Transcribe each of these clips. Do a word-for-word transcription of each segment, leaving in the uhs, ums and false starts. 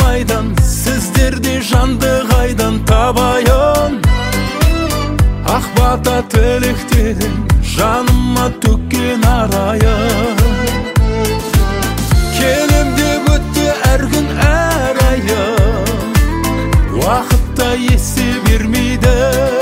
қайдан, сіздерде жанды қайдан табайын? Ақ бата тілектерін жаныма төккен арайын. Келем деп өтті әр күн әр айым, уақытта есе бермейді.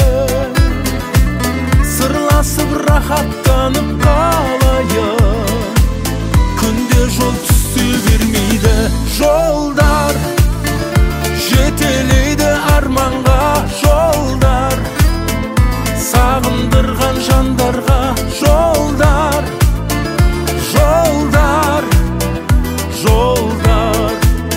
Сырласып рахаттанып қалайын, күнде жол түссе бермейді. Жолдар жетелейді арманға, жолдар сағындырған жандарға. Жолдар, жолдар, жолдар.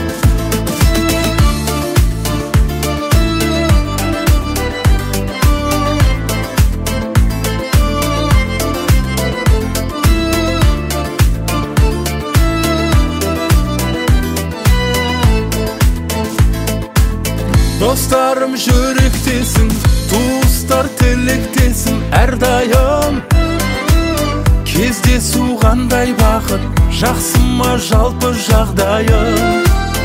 Достарым жүректесін, туыстар тілектесін әрдайым. Кездесу қандай бақыт, жақсы ма жалпы жағдайым?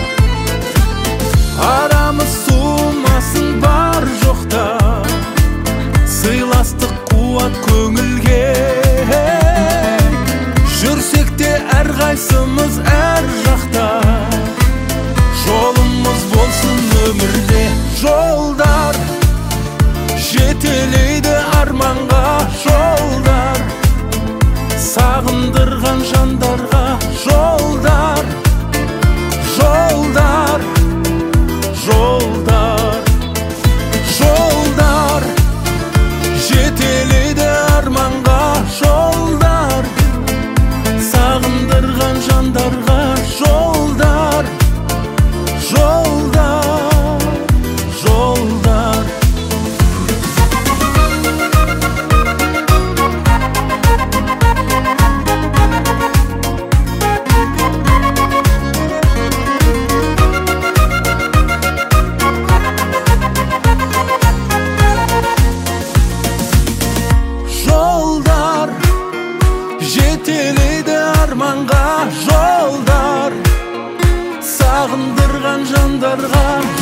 Арамыз суымасын бар жоқта, сыйластық қуат көңілге. Жүрсек те әр қайсымыз әр жақта, жолымыз болсын өмірде. Жолдар жетелейді арманға, жолдар сағындырған жандарға. Жолдар, жолдар, жолдар, жолдар жетелейді арманға, жолдар сағындырған жандарға. Жолдар, жолдар, жолдар. Жолдар жетелейді арманға, жолдар сағындырған жандарға.